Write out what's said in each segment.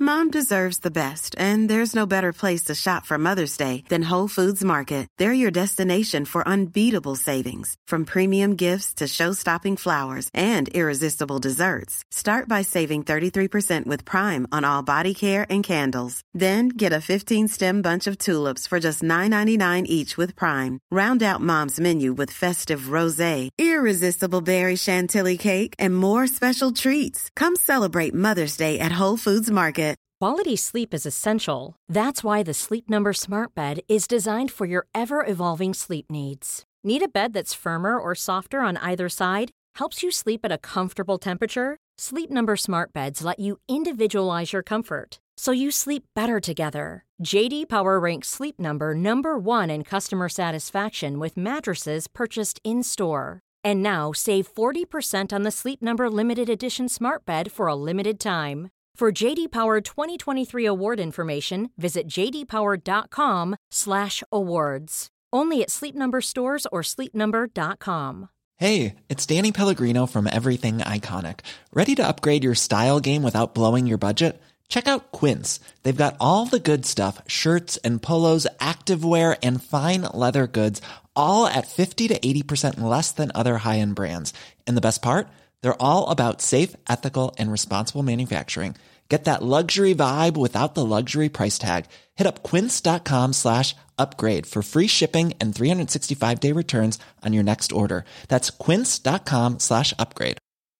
Mom deserves the best, and there's no better place to shop for Mother's Day than Whole Foods Market. They're your destination for unbeatable savings, from premium gifts to show-stopping flowers and irresistible desserts. Start by saving 33% with Prime on all body care and candles. Then get a 15-stem bunch of tulips for just $9.99 each with Prime. Round out Mom's menu with festive rosé, irresistible berry chantilly cake, and more special treats. Come celebrate Mother's Day at Whole Foods Market. Quality sleep is essential. That's why the Sleep Number Smart Bed is designed for your ever-evolving sleep needs. Need a bed that's firmer or softer on either side? Helps you sleep at a comfortable temperature? Sleep Number Smart Beds let you individualize your comfort, so you sleep better together. J.D. Power ranks Sleep Number number 1 in customer satisfaction with mattresses purchased in-store. And now save 40% on the Sleep Number Limited Edition Smart Bed for a limited time. For JD Power 2023 award information, visit jdpower.com/awards. Only at Sleep Number stores or sleepnumber.com. Hey, it's Danny Pellegrino from Everything Iconic. Ready to upgrade your style game without blowing your budget? Check out Quince. They've got all the good stuff, shirts and polos, activewear, and fine leather goods, all at 50 to 80% less than other high-end brands. And the best part? They're all about safe, ethical, and responsible manufacturing. Get that luxury vibe without the luxury price tag. Hit up quince.com/upgrade for free shipping and 365-day returns on your next order. That's quince.com/upgrade.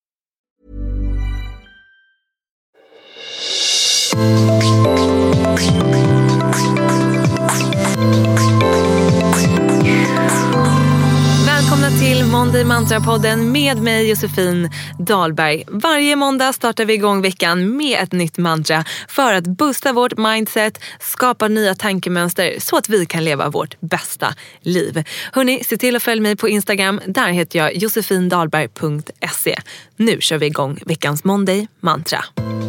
Välkomna till Monday Mantra-podden med mig Josefin Dahlberg. Varje måndag startar vi igång veckan med ett nytt mantra för att boosta vårt mindset, skapa nya tankemönster så att vi kan leva vårt bästa liv. Hörrni, se till att följa mig på Instagram. Där heter jag josefindalberg.se. Nu kör vi igång veckans Monday Mantra.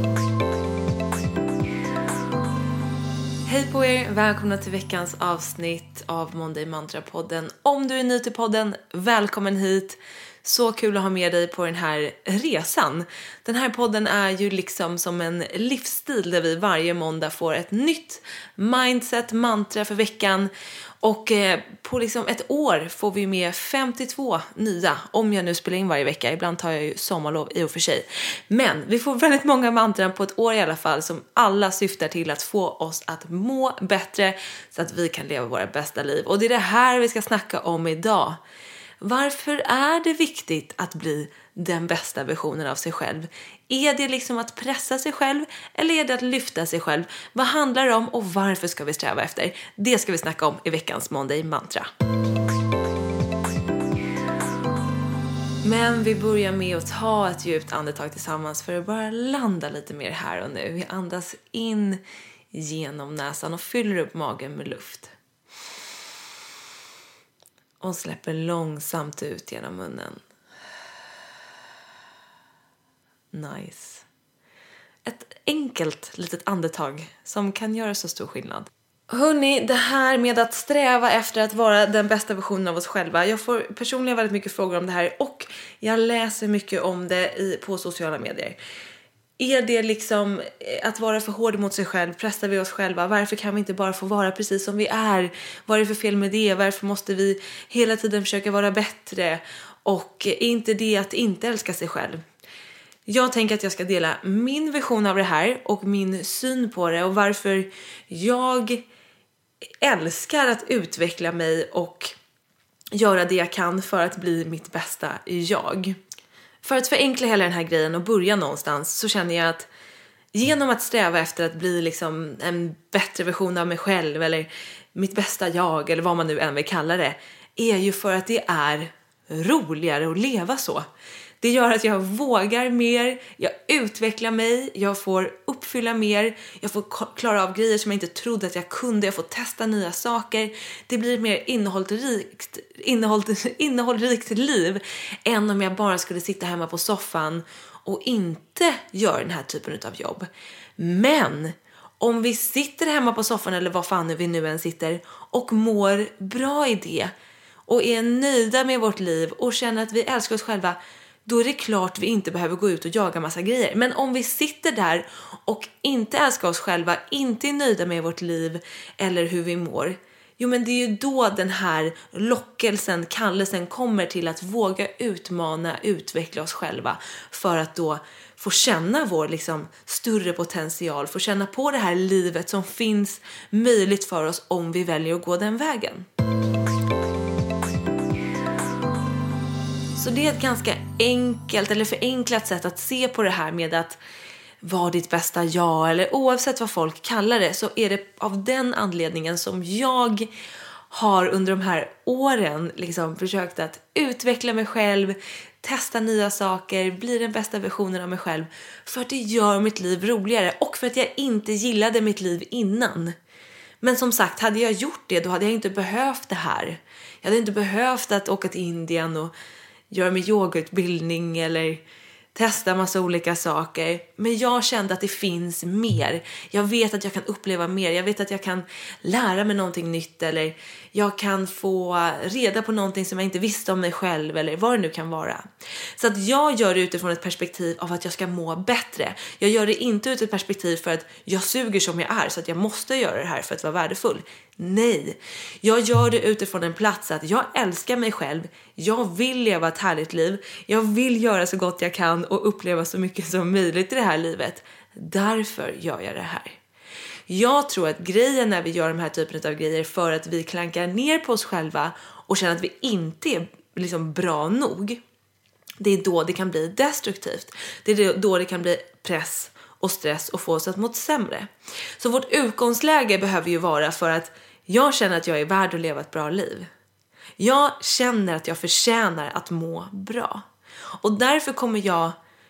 Hej på er, välkomna till veckans avsnitt av Monday Mantra-podden. Om du är ny till podden, välkommen hit. Så kul att ha med dig på den här resan. Den här podden är ju liksom som en livsstil där vi varje måndag får ett nytt mindset, mantra för veckan. Och på liksom ett år får vi med 52 nya, om jag nu spelar in varje vecka. Ibland tar jag ju sommarlov i och för sig. Men vi får väldigt många mantran på ett år i alla fall, som alla syftar till att få oss att må bättre så att vi kan leva våra bästa liv. Och det är det här vi ska snacka om idag. Varför är det viktigt att bli den bästa versionen av sig själv? Är det liksom att pressa sig själv eller är det att lyfta sig själv? Vad handlar det om och varför ska vi sträva efter? Det ska vi snacka om i veckans Monday Mantra. Men vi börjar med att ta ett djupt andetag tillsammans för att bara landa lite mer här och nu. Vi andas in genom näsan och fyller upp magen med luft. Och släpper långsamt ut genom munnen. Nice. Ett enkelt litet andetag som kan göra så stor skillnad. Hörrni, det här med att sträva efter att vara den bästa versionen av oss själva. Jag får personligen väldigt mycket frågor om det här och jag läser mycket om det på sociala medier. Är det liksom att vara för hård mot sig själv? Pressar vi oss själva? Varför kan vi inte bara få vara precis som vi är? Vad är det för fel med det? Varför måste vi hela tiden försöka vara bättre? Och är inte det att inte älska sig själv? Jag tänker att jag ska dela min vision av det här och min syn på det och varför jag älskar att utveckla mig och göra det jag kan för att bli mitt bästa jag. För att förenkla hela den här grejen och börja någonstans så känner jag att genom att sträva efter att bli liksom en bättre version av mig själv eller mitt bästa jag eller vad man nu än vill kalla det, är ju för att det är roligare att leva så. Det gör att jag vågar mer, jag utvecklar mig, jag får uppfylla mer, jag får klara av grejer som jag inte trodde att jag kunde, jag får testa nya saker. Det blir mer innehållrikt liv än om jag bara skulle sitta hemma på soffan och inte göra den här typen av jobb. Men om vi sitter hemma på soffan eller vad fan vi nu än sitter och mår bra i det och är nöjda med vårt liv och känner att vi älskar oss själva, då är det klart vi inte behöver gå ut och jaga massa grejer. Men om vi sitter där och inte älskar oss själva, inte är nöjda med vårt liv eller hur vi mår, jo men det är ju då den här lockelsen, kallelsen kommer till att våga utmana, utveckla oss själva för att då få känna vår liksom större potential, få känna på det här livet som finns möjligt för oss om vi väljer att gå den vägen. Så det är ett ganska enkelt eller förenklat sätt att se på det här med att vara ditt bästa jag, eller oavsett vad folk kallar det, så är det av den anledningen som jag har under de här åren liksom försökt att utveckla mig själv, testa nya saker, bli den bästa versionen av mig själv, för att det gör mitt liv roligare och för att jag inte gillade mitt liv innan. Men som sagt, hade jag gjort det, då hade jag inte behövt det här. Jag hade inte behövt att åka till Indien och göra min yogautbildning eller testa massa olika saker. Men jag kände att det finns mer. Jag vet att jag kan uppleva mer. Jag vet att jag kan lära mig någonting nytt. Eller jag kan få reda på någonting som jag inte visste om mig själv. Eller vad det nu kan vara. Så att jag gör det utifrån ett perspektiv av att jag ska må bättre. Jag gör det inte utifrån ett perspektiv för att jag suger som jag är. Så att jag måste göra det här för att vara värdefull. Nej, jag gör det utifrån en plats att jag älskar mig själv. Jag vill leva ett härligt liv. Jag vill göra så gott jag kan och uppleva så mycket som möjligt i det här livet. Därför gör jag det här. Jag tror att grejen när vi gör de här typen av grejer för att vi klankar ner på oss själva och känner att vi inte är liksom bra nog. Det är då det kan bli destruktivt. Det är då det kan bli press och stress och få oss att må sämre. Så vårt utgångsläge behöver ju vara för att jag känner att jag är värd att leva ett bra liv. Jag känner att jag förtjänar att må bra. Och därför kommer jag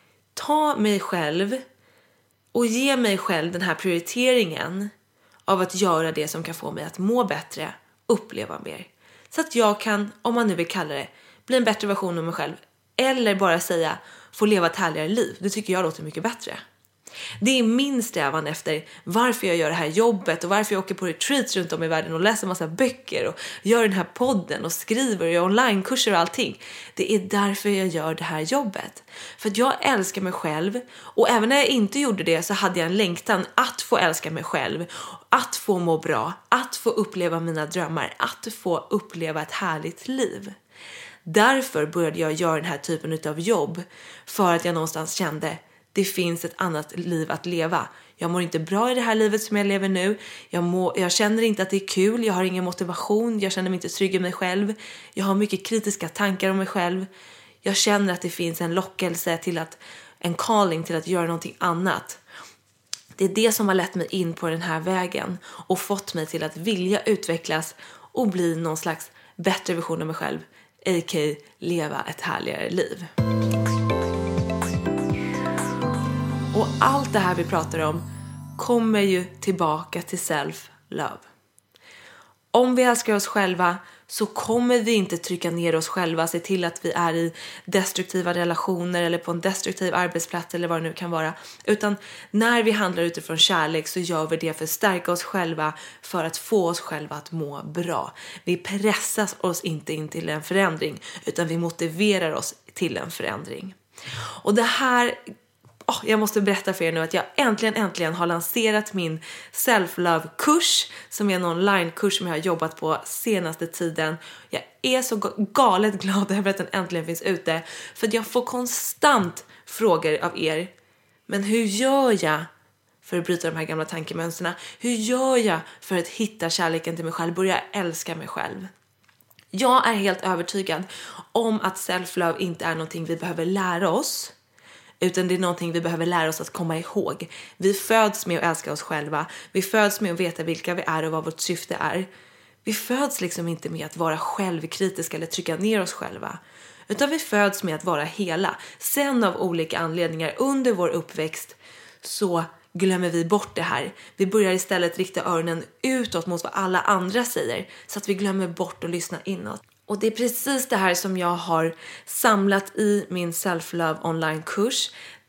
ta mig själv och ge mig själv den här prioriteringen av att göra det som kan få mig att må bättre, uppleva mer. Så att jag kan, om man nu vill kalla det, bli en bättre version av mig själv. Eller bara säga, få leva ett härligare liv. Det tycker jag låter mycket bättre. Det är min strävan efter varför jag gör det här jobbet och varför jag åker på retreats runt om i världen och läser massa böcker och gör den här podden och skriver och gör onlinekurser och allting. Det är därför jag gör det här jobbet. För att jag älskar mig själv, och även när jag inte gjorde det så hade jag en längtan att få älska mig själv, att få må bra, att få uppleva mina drömmar, att få uppleva ett härligt liv. Därför började jag göra den här typen av jobb, för att jag någonstans kände det finns ett annat liv att leva. Jag mår inte bra i det här livet som jag lever nu. Jag känner inte att det är kul. Jag har ingen motivation. Jag känner mig inte trygg i mig själv. Jag har mycket kritiska tankar om mig själv. Jag känner att det finns en lockelse till en calling till att göra någonting annat. Det är det som har lett mig in på den här vägen och fått mig till att vilja utvecklas och bli någon slags bättre version av mig själv. A.k.a. leva ett härligare liv. Och allt det här vi pratar om kommer ju tillbaka till self-love. Om vi älskar oss själva så kommer vi inte trycka ner oss själva, se till att vi är i destruktiva relationer eller på en destruktiv arbetsplats eller vad det nu kan vara. Utan när vi handlar utifrån kärlek så gör vi det för att stärka oss själva, för att få oss själva att må bra. Vi pressar oss inte in till en förändring, utan vi motiverar oss till en förändring. Och det här... jag måste berätta för er nu att jag äntligen har lanserat min self-love-kurs, som är en online-kurs som jag har jobbat på senaste tiden. Jag är så galet glad över att den äntligen finns ute, för att jag får konstant frågor av er. Men hur gör jag för att bryta de här gamla tankemönsterna? Hur gör jag för att hitta kärleken till mig själv, börja älska mig själv? Jag är helt övertygad om att self-love inte är någonting vi behöver lära oss, utan det är någonting vi behöver lära oss att komma ihåg. Vi föds med att älska oss själva. Vi föds med att veta vilka vi är och vad vårt syfte är. Vi föds liksom inte med att vara självkritiska eller trycka ner oss själva. Utan vi föds med att vara hela. Sen av olika anledningar under vår uppväxt så glömmer vi bort det här. Vi börjar istället rikta öronen utåt mot vad alla andra säger, så att vi glömmer bort att lyssna inåt. Och det är precis det här som jag har samlat i min self-love online-kurs.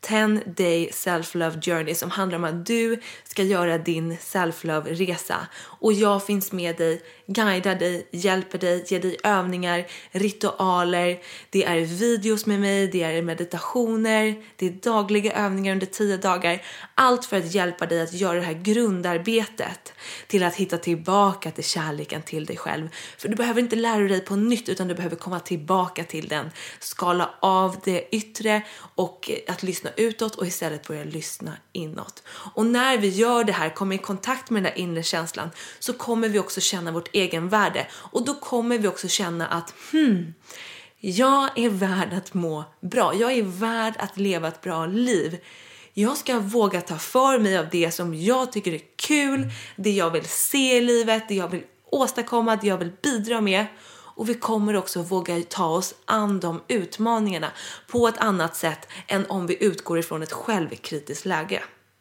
10-day self-love journey som handlar om att du ska göra din self-love-resa. Och jag finns med dig, guidar dig, hjälper dig, ger dig övningar, ritualer. Det är videos med mig, det är meditationer, det är dagliga övningar under 10 dagar. Allt för att hjälpa dig att göra det här grundarbetet till att hitta tillbaka till kärleken till dig själv. För du behöver inte lära dig på nytt utan du behöver komma tillbaka till den. Skala av det yttre och att lyssna utåt och istället börja lyssna inåt. Och när vi gör det här, kommer i kontakt med den där inre känslan, så kommer vi också känna vårt egen värde. Och då kommer vi också känna att jag är värd att må bra. Jag är värd att leva ett bra liv. Jag ska våga ta för mig av det som jag tycker är kul, det jag vill se i livet, det jag vill åstadkomma, det jag vill bidra med. Och vi kommer också våga ta oss an de utmaningarna på ett annat sätt än om vi utgår ifrån ett självkritiskt läge.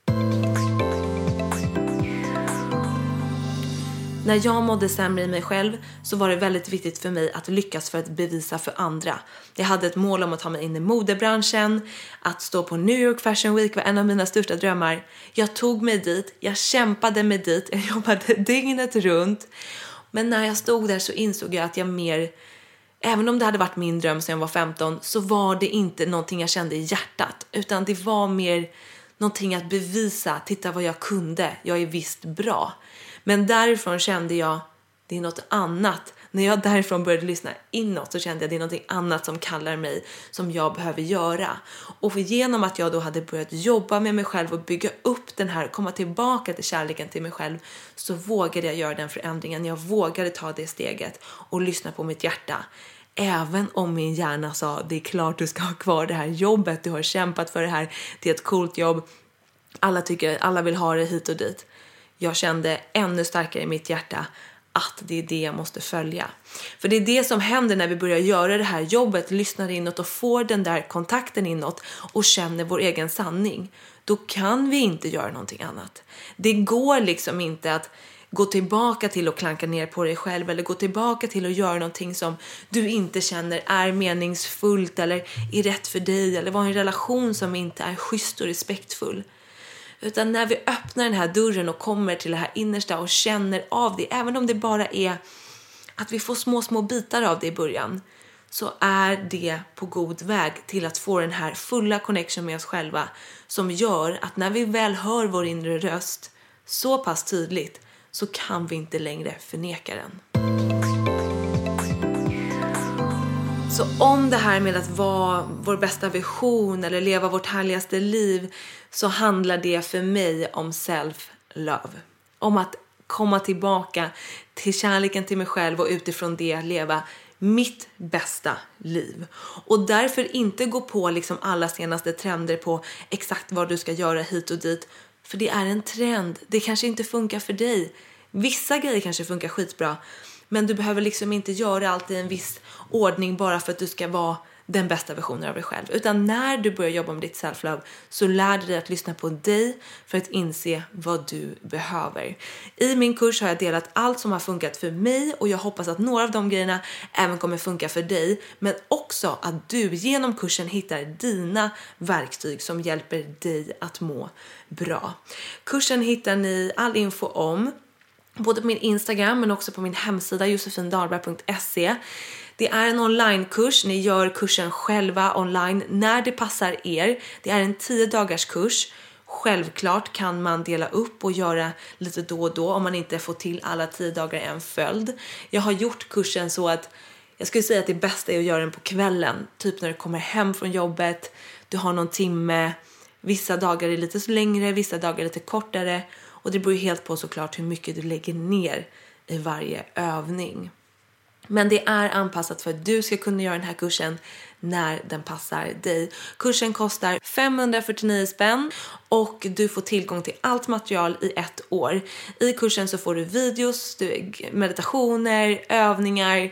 När jag mådde sämre i mig själv så var det väldigt viktigt för mig att lyckas för att bevisa för andra. Jag hade ett mål om att ta mig in i modebranschen, att stå på New York Fashion Week var en av mina största drömmar. Jag tog mig dit, jag kämpade mig dit, jag jobbade dygnet runt. Men när jag stod där så insåg jag att även om det hade varit min dröm sedan jag var 15, så var det inte någonting jag kände i hjärtat. Utan det var mer någonting att bevisa, titta vad jag kunde, jag är visst bra. Men därifrån kände jag, det är något annat. När jag därifrån började lyssna inåt så kände jag, det är något annat som kallar mig, som jag behöver göra. Och genom att jag då hade börjat jobba med mig själv och bygga upp den här, komma tillbaka till kärleken till mig själv, så vågade jag göra den förändringen. Jag vågade ta det steget och lyssna på mitt hjärta. Även om min hjärna sa, det är klart du ska ha kvar det här jobbet, du har kämpat för det här, det är ett coolt jobb, alla vill ha det hit och dit. Jag kände ännu starkare i mitt hjärta att det är det jag måste följa. För det är det som händer när vi börjar göra det här jobbet, lyssnar inåt och får den där kontakten inåt och känner vår egen sanning. Då kan vi inte göra någonting annat. Det går liksom inte att gå tillbaka till att klanka ner på dig själv eller gå tillbaka till att göra någonting som du inte känner är meningsfullt eller är rätt för dig eller vara i en relation som inte är schysst och respektfull. Utan när vi öppnar den här dörren och kommer till det här innersta och känner av det, även om det bara är att vi får små bitar av det i början, så är det på god väg till att få den här fulla connection med oss själva som gör att när vi väl hör vår inre röst så pass tydligt så kan vi inte längre förneka den. Så om det här med att vara vår bästa vision eller leva vårt härligaste liv, så handlar det för mig om self-love. Om att komma tillbaka till kärleken till mig själv och utifrån det leva mitt bästa liv. Och därför inte gå på liksom alla senaste trender på exakt vad du ska göra hit och dit. För det är en trend. Det kanske inte funkar för dig. Vissa grejer kanske funkar skitbra. Men du behöver liksom inte göra allt i en viss ordning bara för att du ska vara den bästa versionen av dig själv. Utan när du börjar jobba med ditt self-love så lär du dig att lyssna på dig för att inse vad du behöver. I min kurs har jag delat allt som har funkat för mig och jag hoppas att några av de grejerna även kommer funka för dig. Men också att du genom kursen hittar dina verktyg som hjälper dig att må bra. Kursen hittar ni all info om både på min Instagram men också på min hemsida josefindalberg.se. Det är en onlinekurs. Ni gör kursen själva online när det passar er. Det är en 10-dagars kurs. Självklart kan man dela upp och göra lite då och då om man inte får till alla 10 dagar i en följd. Jag har gjort kursen så att jag skulle säga att det bästa är att göra den på kvällen. Typ när du kommer hem från jobbet. Du har någon timme. Vissa dagar är lite längre, vissa dagar är lite kortare. Och det beror helt på såklart hur mycket du lägger ner i varje övning. Men det är anpassat för att du ska kunna göra den här kursen när den passar dig. Kursen kostar 549 spänn och du får tillgång till allt material i 1 år. I kursen så får du videos, meditationer, övningar,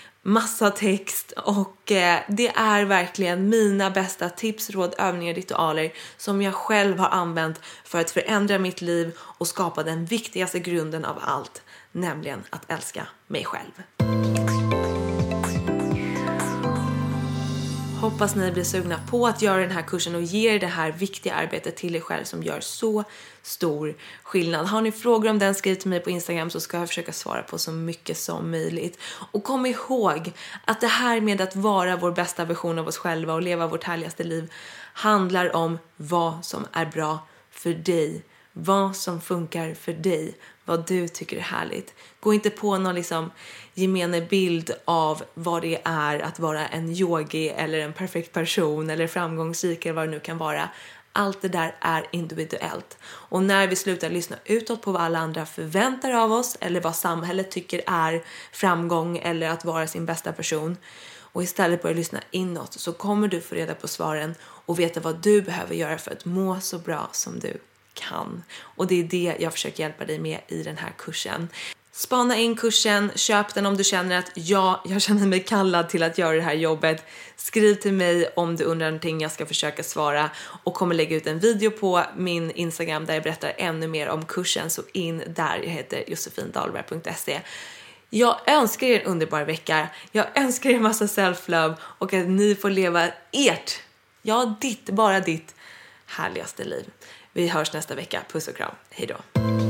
massa text och det är verkligen mina bästa tips, råd, övningar, ritualer som jag själv har använt för att förändra mitt liv och skapa den viktigaste grunden av allt, nämligen att älska mig själv. Hoppas ni blir sugna på att göra den här kursen och ge det här viktiga arbetet till er själv som gör så stor skillnad. Har ni frågor om den, skriv till mig på Instagram så ska jag försöka svara på så mycket som möjligt. Och kom ihåg att det här med att vara vår bästa version av oss själva och leva vårt härligaste liv handlar om vad som är bra för dig. Vad som funkar för dig. Vad du tycker är härligt. Gå inte på någon gemene bild av vad det är att vara en yogi eller en perfekt person eller framgångsrik eller vad det nu kan vara. Allt det där är individuellt. Och när vi slutar lyssna utåt på vad alla andra förväntar av oss eller vad samhället tycker är framgång eller att vara sin bästa person och istället börja lyssna inåt, så kommer du få reda på svaren och veta vad du behöver göra för att må så bra som du kan. Och det är det jag försöker hjälpa dig med i den här kursen. Spana in kursen, köp den om du känner att jag känner mig kallad till att göra det här jobbet. Skriv till mig om du undrar någonting, jag ska försöka svara och kommer lägga ut en video på min Instagram där jag berättar ännu mer om kursen, så in där. Jag heter josefindalberg.se. Jag önskar er en underbar vecka. Jag önskar er en massa self-love och att ni får leva ert, bara ditt härligaste liv. Vi hörs nästa vecka. Puss och kram. Hej då.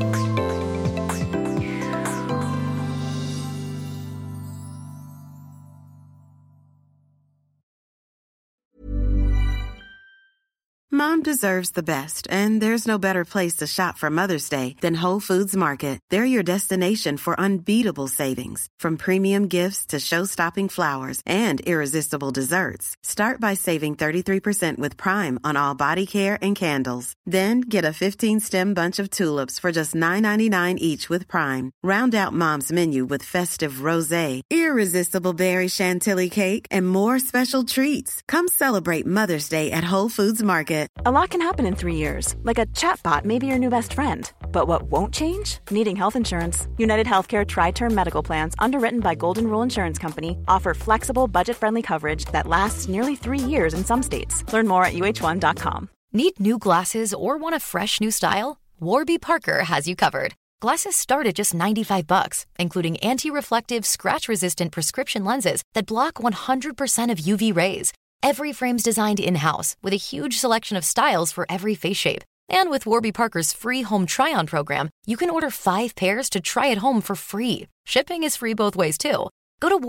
Mom deserves the best, and there's no better place to shop for Mother's Day than Whole Foods Market. They're your destination for unbeatable savings, from premium gifts to show-stopping flowers and irresistible desserts. Start by saving 33% with Prime on all body care and candles. Then get a 15-stem bunch of tulips for just $9.99 each with Prime. Round out Mom's menu with festive rosé, irresistible berry chantilly cake, and more special treats. Come celebrate Mother's Day at Whole Foods Market. A lot can happen in 3 years, like a chatbot may be your new best friend. But what won't change? Needing health insurance. United Healthcare Tri-Term Medical Plans, underwritten by Golden Rule Insurance Company, offer flexible, budget-friendly coverage that lasts nearly 3 years in some states. Learn more at uh1.com. Need new glasses or want a fresh new style? Warby Parker has you covered. Glasses start at just $95, including anti-reflective, scratch-resistant prescription lenses that block 100% of UV rays. Every frame's designed in-house with a huge selection of styles for every face shape. And with Warby Parker's free home try-on program, you can order 5 pairs to try at home for free. Shipping is free both ways, too. Go to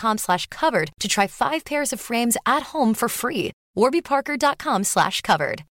warbyparker.com/covered to try 5 pairs of frames at home for free. warbyparker.com/covered.